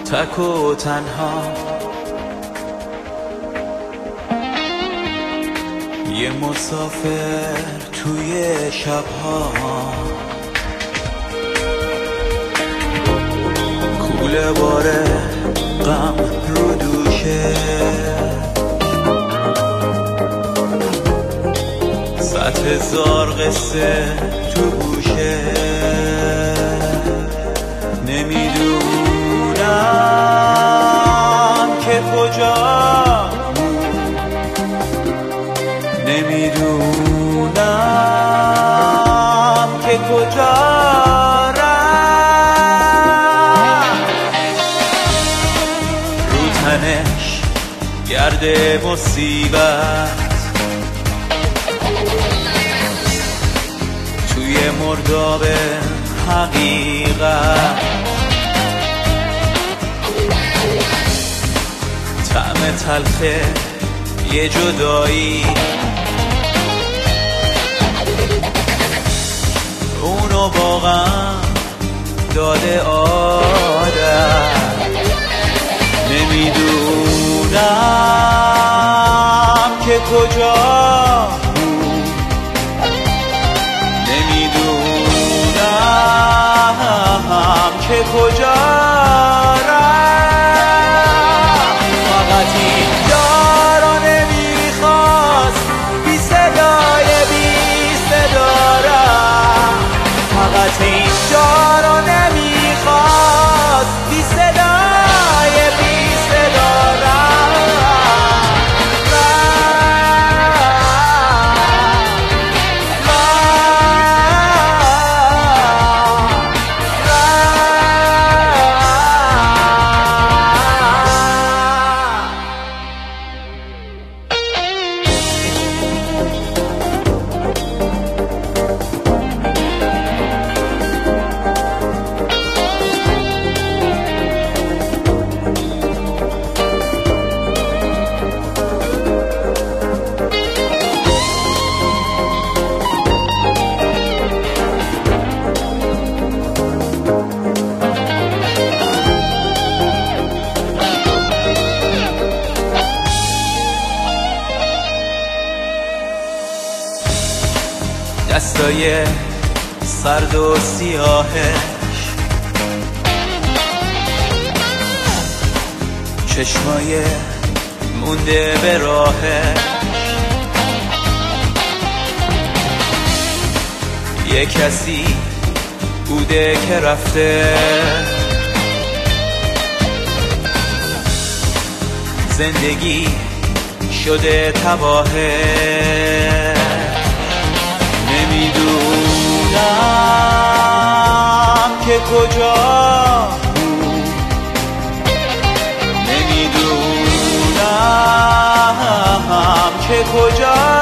تک و تنها، یه مسافر توی شبها، کوله باره غم رو دوشه، 100,000 قصه تو گوشه. نمیدونم که کجا، نمیدونم که کجا رفت. رو تنش گرد مصیبت، توی مرداب حقیقت، طعم تلخه یه جدایی، اونو واقعا داده آدم. نمیدونم که کجا بود، نمیدونم که کجا رفت. فقط اینجا رو نمیخواست بی صدای بی صدا رفت. فقط اینجا رو نمیخواست بی صدای بی صدا دستای سرد و سیاهش، چشمای مونده به راهش، یه کسی بوده که رفته، زندگی شده تباهه. نمیدونم که کجا بود، نمیدونم که کجا